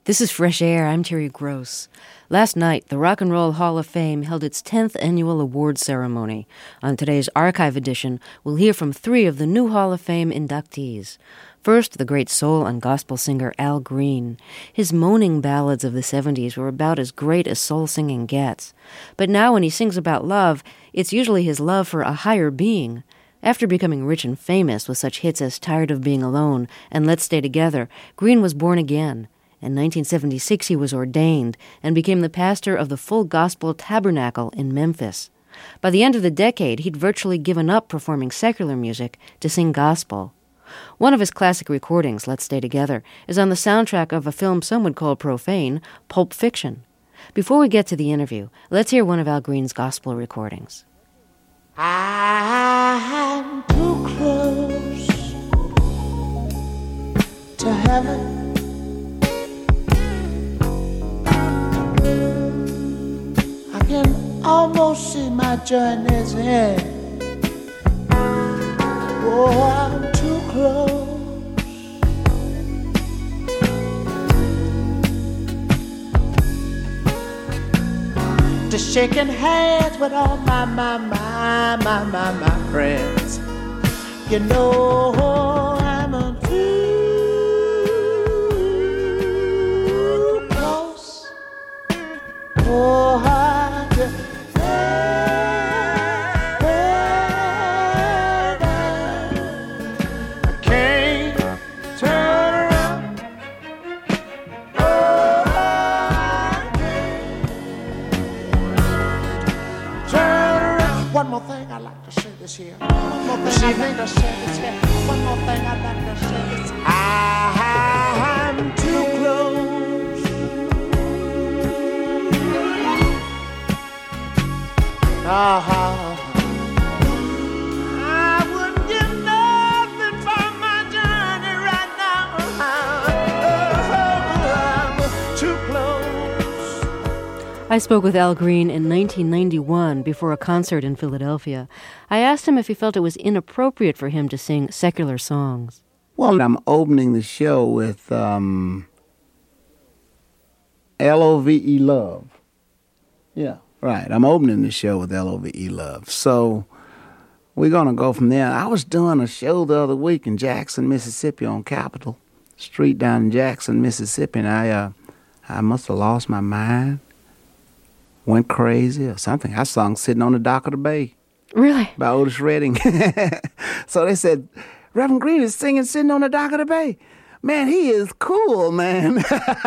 This is Fresh Air. I'm Terry Gross. Last night, the Rock and Roll Hall of Fame held its 10th annual awards ceremony. On today's archive edition, we'll hear from 3 of the new Hall of Fame inductees. First, the great soul and gospel singer Al Green. His moaning ballads of the 70s were about as great as soul singing gets. But now when he sings about love, it's usually his love for a higher being. After becoming rich and famous with such hits as Tired of Being Alone and Let's Stay Together, Green was born again. In 1976, he was ordained and became the pastor of the Full Gospel Tabernacle in Memphis. By the end of the decade, he'd virtually given up performing secular music to sing gospel. One of his classic recordings, Let's Stay Together, is on the soundtrack of a film some would call profane, Pulp Fiction. Before we get to the interview, let's hear one of Al Green's gospel recordings. I'm too close to heaven. I can almost see my journey's end. Oh, I'm too close to shaking hands with all my friends. You know I'm too close. Oh, one more thing I'd like to say this here. One more thing I'd like to say this here. One more thing I'd like to say this here. I'm too close. I wouldn't give nothing for my journey right now. I'm too close. I spoke with Al Green in 1991 before a concert in Philadelphia. I asked him if he felt it was inappropriate for him to sing secular songs. Well, I'm opening the show with L-O-V-E Love. Yeah, right. I'm opening the show with L-O-V-E Love. So we're going to go from there. I was doing a show the other week in Jackson, Mississippi on Capitol Street down in Jackson, Mississippi, and I must have lost my mind. Went crazy or something. I sung Sitting on the Dock of the Bay. Really? By Otis Redding. So they said, Reverend Green is singing Sitting on the Dock of the Bay. Man, he is cool, man.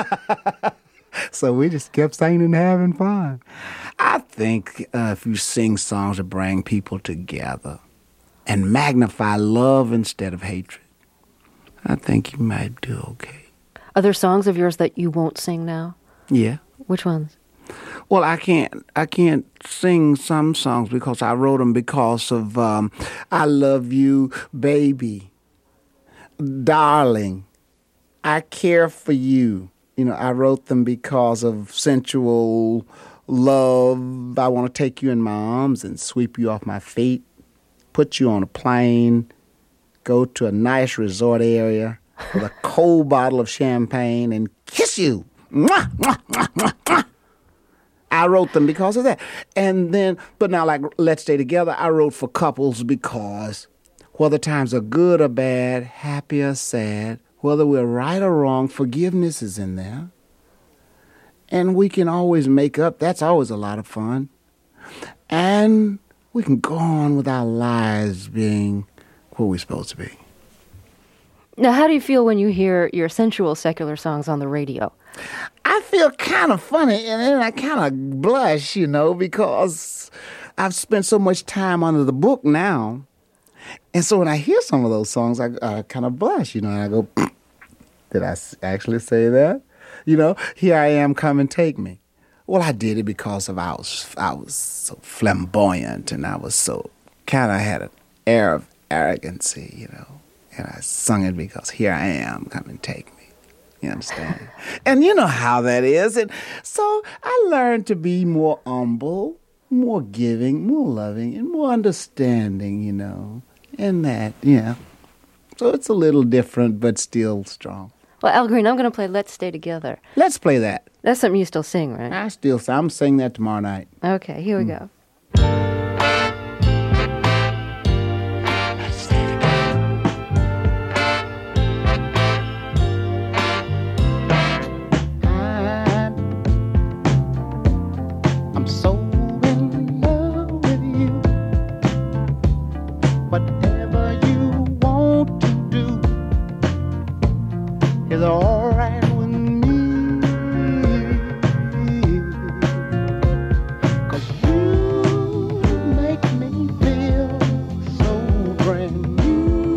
So we just kept singing and having fun. I think if you sing songs that bring people together and magnify love instead of hatred, I think you might do okay. Are there songs of yours that you won't sing now? Yeah. Which ones? Well, I can't sing some songs because I wrote them because of I love you, baby, darling, I care for you. You know, I wrote them because of sensual love. I want to take you in my arms and sweep you off my feet, put you on a plane, go to a nice resort area with a cold bottle of champagne and kiss you. Mwah, mwah, mwah, mwah, mwah. I wrote them because of that. And then, but now like Let's Stay Together, I wrote for couples because whether times are good or bad, happy or sad, whether we're right or wrong, forgiveness is in there. And we can always make up. That's always a lot of fun. And we can go on with our lives being what we're supposed to be. Now, how do you feel when you hear your sensual secular songs on the radio? I feel kind of funny, and then I kind of blush, you know, because I've spent so much time under the book now. And so when I hear some of those songs, I kind of blush, you know, and I go, did I actually say that? You know, here I am, come and take me. Well, I did it because of I was so flamboyant, and I was so kind of had an air of arrogancy, you know. And I sung it because here I am, come and take me. You understand? And you know how that is. And so I learned to be more humble, more giving, more loving, and more understanding, you know. And that, yeah. So it's a little different, but still strong. Well, Al Green, I'm going to play Let's Stay Together. Let's play that. That's something you still sing, right? I'm singing that tomorrow night. Okay, here we go. I'm so in love with you. Whatever you want to do is all right with me. 'Cause you make me feel so brand new.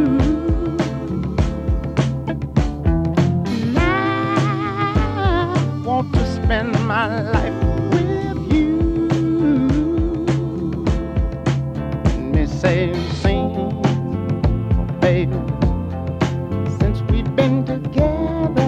And I want to spend my life with you. Me say, sing, baby, since we've been together.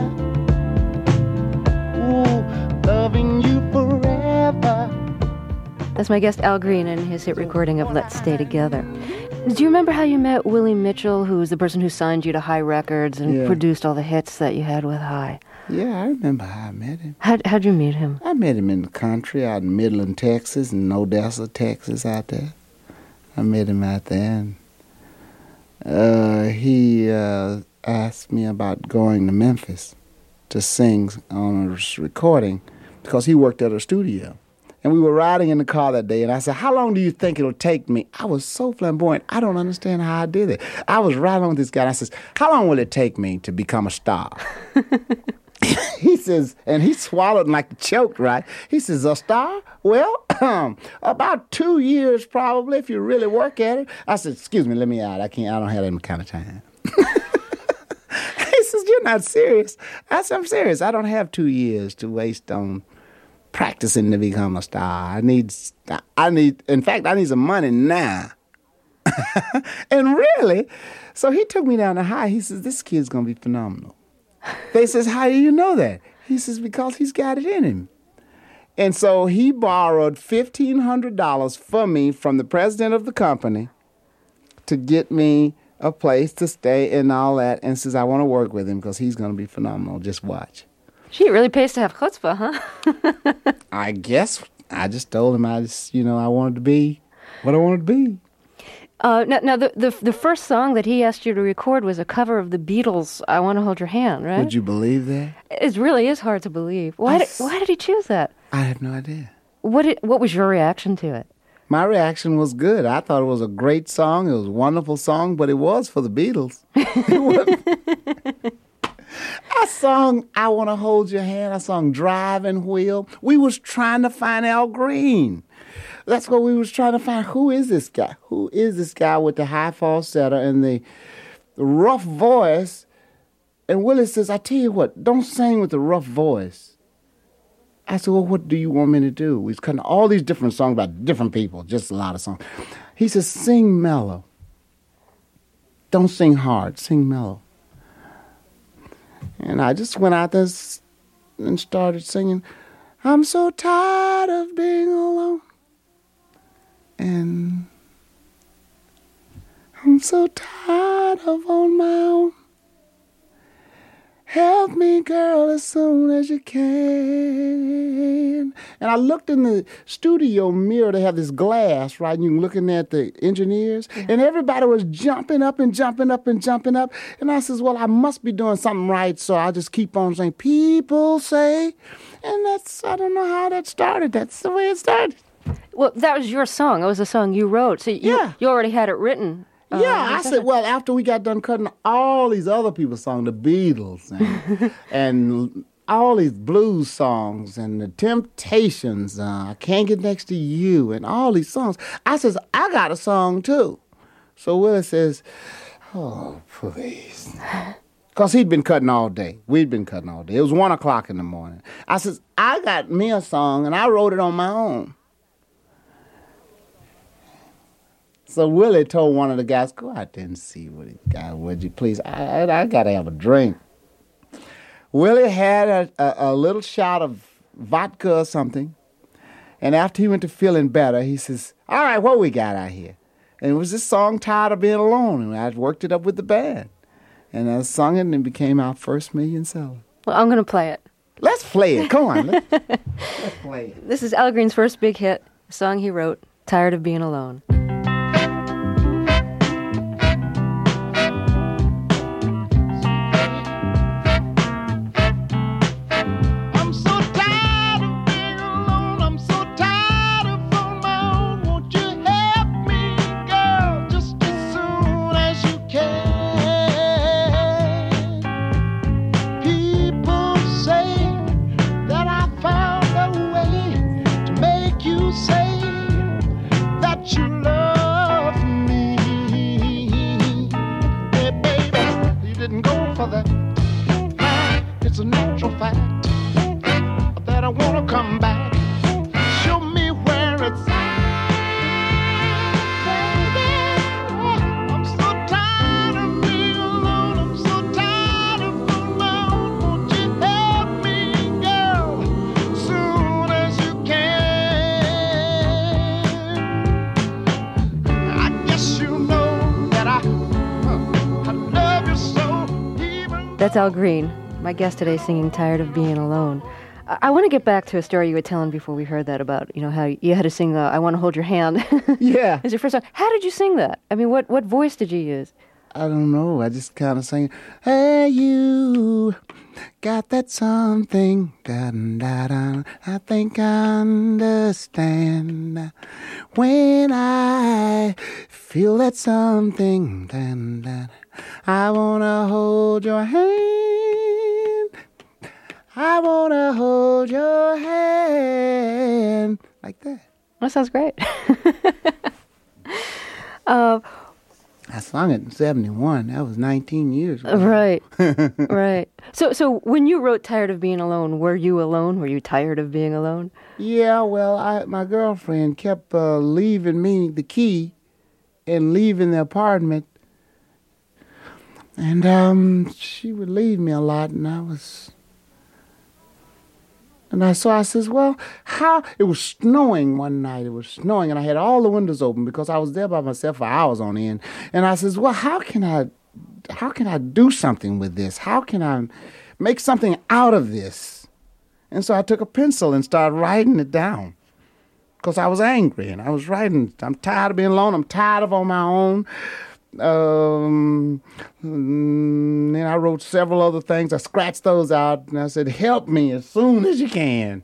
Ooh, loving you forever. That's my guest Al Green and his hit recording of Let's Stay Together. Do you remember how you met Willie Mitchell, who was the person who signed you to High Records and Yeah. produced all the hits that you had with High? Yeah, I remember how I met him. How'd you meet him? I met him in the country out in Midland, Texas, and Odessa, Texas, out there. I met him out there, and he asked me about going to Memphis to sing on a recording because he worked at a studio. And we were riding in the car that day, and I said, how long do you think it'll take me? I was so flamboyant, I don't understand how I did it. I was riding with this guy, and I says, how long will it take me to become a star? He says, and he swallowed like a choke, right? He says, a star? Well, about 2 years probably if you really work at it. I said, excuse me, let me out. I don't have that kind of time. He says, you're not serious. I said, I'm serious. I don't have 2 years to waste on practicing to become a star. I need some money now. And really, so he took me down to High. He says, this kid's going to be phenomenal. They says, how do you know that? He says, because he's got it in him. And so he borrowed $1,500 for me from the president of the company to get me a place to stay and all that, and says, I want to work with him because he's going to be phenomenal. Just watch. Gee, it really pays to have chutzpah, huh? I guess I just told him I wanted to be what I wanted to be. Now the first song that he asked you to record was a cover of the Beatles' "I Want to Hold Your Hand," right? Would you believe that? It really is hard to believe. Why did he choose that? I have no idea. What was your reaction to it? My reaction was good. I thought it was a great song. It was a wonderful song, but it was for the Beatles. I sung "I Want to Hold Your Hand." I sung "Driving Wheel." We was trying to find Al Green. That's what we was trying to find. Who is this guy? Who is this guy with the high falsetto and the rough voice? And Willie says, I tell you what, don't sing with the rough voice. I said, well, what do you want me to do? We've cutting all these different songs about different people, just a lot of songs. He says, sing mellow. Don't sing hard, sing mellow. And I just went out there and started singing, I'm so tired of being alone. And I'm so tired of on my own. Help me, girl, as soon as you can. And I looked in the studio mirror. They have this glass, right? And you're looking at the engineers. Yeah. And everybody was jumping up and jumping up and jumping up. And I says, well, I must be doing something right. So I just keep on saying, people say. And I don't know how that started. That's the way it started. Well, that was your song. It was a song you wrote. So you already had it written. I said, well, after we got done cutting all these other people's songs, the Beatles and all these blues songs and the Temptations, I Can't Get Next to You, and all these songs, I says, I got a song too. So Willie says, oh, please. Because he'd been cutting all day. We'd been cutting all day. It was 1 o'clock in the morning. I says, I got me a song, and I wrote it on my own. So Willie told one of the guys, go out there and see what he got, would you please? I got to have a drink. Willie had a little shot of vodka or something, and after he went to feeling better, he says, all right, what we got out here? And it was this song, Tired of Being Alone, and I worked it up with the band. And I sung it, and it became our first million seller. Well, I'm going to play it. Let's play it. Come on. Let's play it. This is Al Green's first big hit, a song he wrote, Tired of Being Alone. It's a natural fact that I want to come back. Show me where it's at, baby. I'm so tired of being alone. I'm so tired of being alone. Won't you help me, girl, soon as you can? I guess you know that I love you so. That's Al Green, my guest today, singing Tired of Being Alone. I want to get back to a story you were telling before we heard that about, how you had to sing I Want to Hold Your Hand. Yeah. It's your first song. How did you sing that? I mean, what voice did you use? I don't know. I just kind of sang, hey, you got that something, da-da-da-da, I think I understand. When I feel that something, da-da-da, I want to hold your hand. I want to hold your hand. Like that. That sounds great. I sung it in 1971. That was 19 years ago. Right, right. So when you wrote Tired of Being Alone, were you alone? Were you tired of being alone? Yeah, well, my girlfriend kept leaving me the key and leaving the apartment. And she would leave me a lot, and so I says, well, how? It was snowing one night. It was snowing, and I had all the windows open because I was there by myself for hours on end. And I says, well, how can I do something with this? How can I make something out of this? And so I took a pencil and started writing it down because I was angry, and I was writing, I'm tired of being alone. I'm tired of on my own. Then I wrote several other things. I scratched those out, and I said, help me as soon as you can.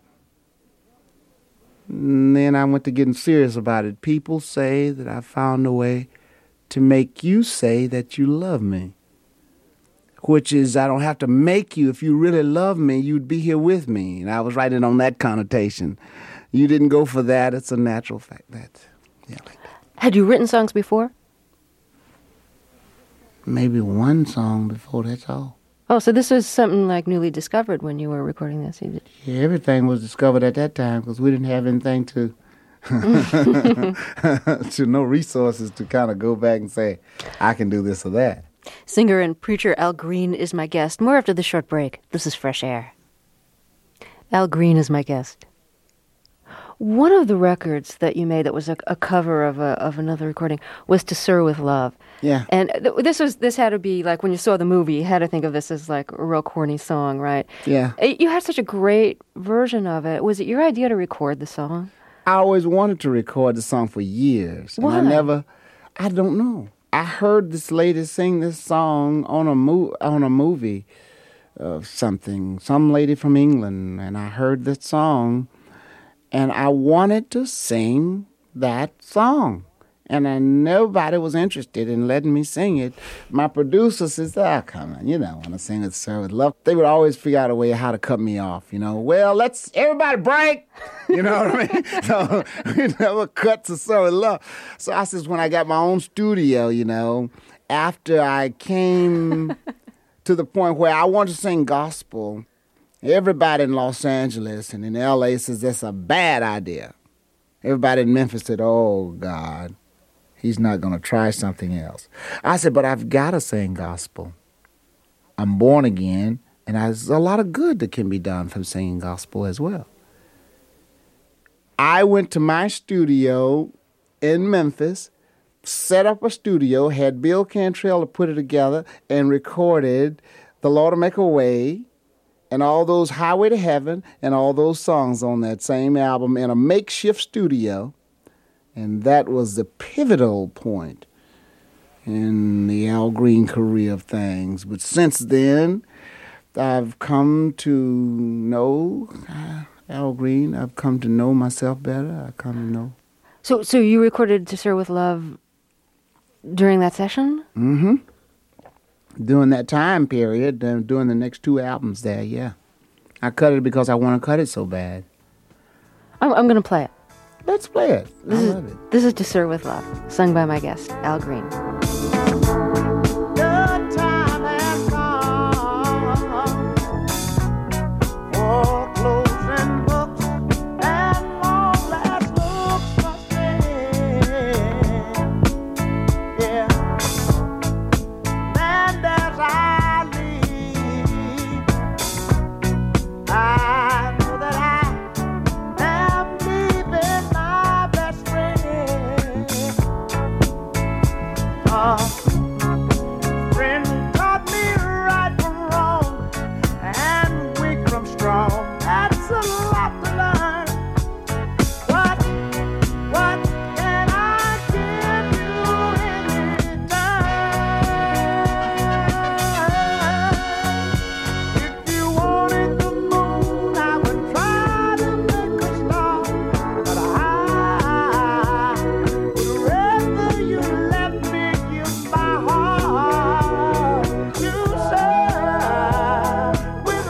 And then I went to getting serious about it. People say that I found a way to make you say that you love me, which is I don't have to make you. If you really love me, you'd be here with me. And I was writing on that connotation. You didn't go for that. It's a natural fact. Like that. Had you written songs before? Maybe one song before, that's all. Oh, so this was something like newly discovered when you were recording this? Yeah, everything was discovered at that time because we didn't have anything to no resources to kind of go back and say, I can do this or that. Singer and preacher Al Green is my guest. More after the short break. This is Fresh Air. Al Green is my guest. One of the records that you made that was a cover of another recording was To Sir With Love. Yeah. And this had to be like when you saw the movie, you had to think of this as like a real corny song, right? Yeah. You had such a great version of it. Was it your idea to record the song? I always wanted to record the song for years. Why? And I don't know. I heard this lady sing this song on a movie of something, some lady from England, and I heard this song. And I wanted to sing that song. And nobody was interested in letting me sing it. My producer says, come on, you don't want to sing it, Sir With Love. They would always figure out a way how to cut me off, Well, let's everybody break, you know what I mean? So we never cut to Sir With Love. So I says, when I got my own studio, after I came to the point where I wanted to sing gospel, everybody in Los Angeles and in L.A. says that's a bad idea. Everybody in Memphis said, oh, God, he's not going to try something else. I said, but I've got to sing gospel. I'm born again, and there's a lot of good that can be done from singing gospel as well. I went to my studio in Memphis, set up a studio, had Bill Cantrell to put it together, and recorded The Lord Will Make a Way and all those Highway to Heaven and all those songs on that same album in a makeshift studio. And that was the pivotal point in the Al Green career of things. But since then, I've come to know Al Green. I've come to know myself better. I've come to know. So you recorded To Sir With Love during that session? Mm-hmm. During that time period, during the next 2 albums there, yeah. I cut it because I want to cut it so bad. I'm going to play it. Let's play it. I love it. This is To Sir With Love, sung by my guest, Al Green. The time has come for closing books and long last looks must end. Yeah. And as I leave, I know that I am leaving my best friend. Friend taught me right from wrong and weak from strong. That's a lot to learn. What can I give you in return? If you wanted the moon, I would try to make a star, but I would rather you let me give my heart to serve with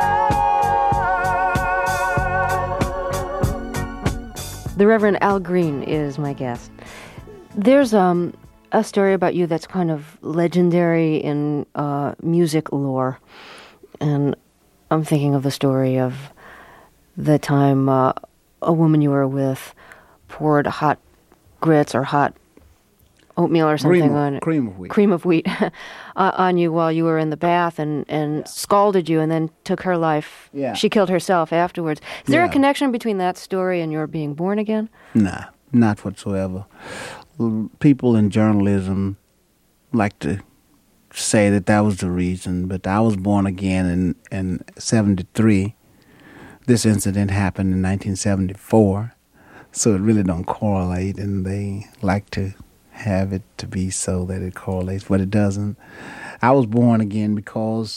love. The Reverend Al Green is my guest. There's a story about you that's kind of legendary in music lore. And I'm thinking of the story of the time a woman you were with poured hot grits or hot oatmeal or something Cream of wheat. cream of wheat on you while you were in the bath and scalded you and then took her life. Yeah. She killed herself afterwards. Is there a Yeah. connection between that story and your being born again? Nah, not whatsoever. People in journalism like to say that was the reason, but I was born again in 73. This incident happened in 1974, so it really don't correlate, and they like to have it to be so that it correlates, but it doesn't. I was born again because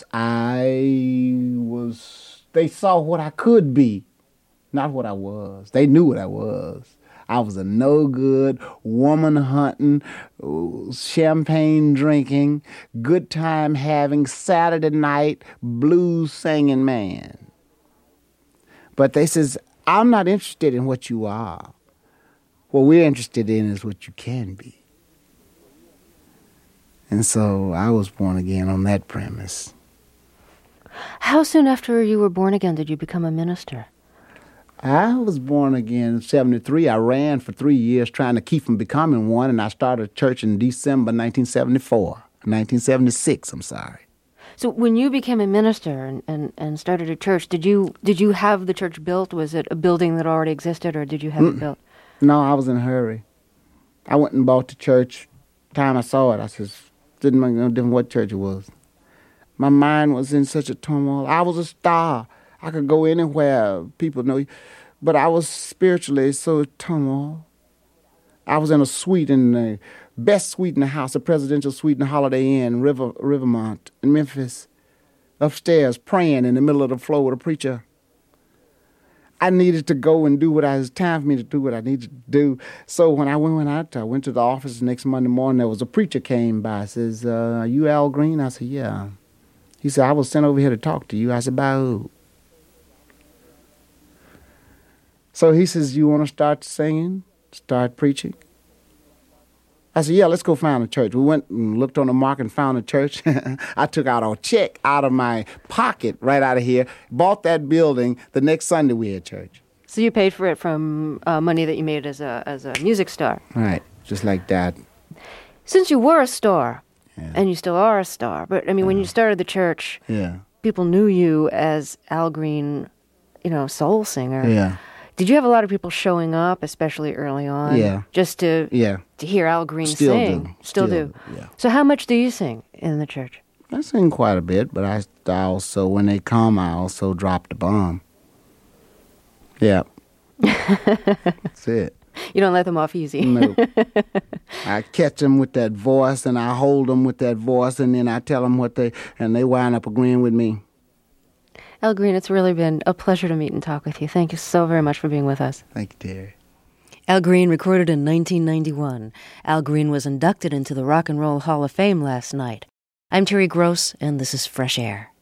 they saw what I could be, not what I was. They knew what I was. I was a no-good, woman-hunting, champagne drinking, good time having, Saturday night blues singing man. But they says, I'm not interested in what you are. What we're interested in is what you can be. And so I was born again on that premise. How soon after you were born again did you become a minister? I was born again in 73. I ran for 3 years trying to keep from becoming one, and I started a church in December 1976, I'm sorry. So when you became a minister and started a church, did you have the church built? Was it a building that already existed, or did you have it built? No, I was in a hurry. I went and bought the church. Time I saw it, I says, didn't make no difference what church it was. My mind was in such a turmoil. I was a star. I could go anywhere. People know you. But I was spiritually so turmoil. I was in a suite, in the best suite in the house, a presidential suite in the Holiday Inn, Rivermont in Memphis, upstairs praying in the middle of the floor with a preacher. I needed to go and do it was time for me to do what I needed to do. So when I went out, I went to the office the next Monday morning. There was a preacher came by. Says, are you Al Green? I said, yeah. He said, I was sent over here to talk to you. I said, by who? So he says, you want to start singing, start preaching? I said, yeah, let's go find a church. We went and looked on the market and found a church. I took out a check out of my pocket right out of here, bought that building. The next Sunday we had church. So you paid for it from money that you made as a music star. Right, just like that. Since you were a star, Yeah. and you still are a star, but I mean, when you started the church, Yeah, people knew you as Al Green, soul singer. yeah. Did you have a lot of people showing up, especially early on? Yeah. Just to hear Al Green Still sing? do. Still do. Yeah. So how much do you sing in the church? I sing quite a bit, but I also, when they come, I also drop the bomb. Yeah. That's it. You don't let them off easy. No. I catch them with that voice, and I hold them with that voice, and then I tell them and they wind up agreeing with me. Al Green, it's really been a pleasure to meet and talk with you. Thank you so very much for being with us. Thank you, Terry. Al Green recorded in 1991. Al Green was inducted into the Rock and Roll Hall of Fame last night. I'm Terry Gross, and this is Fresh Air.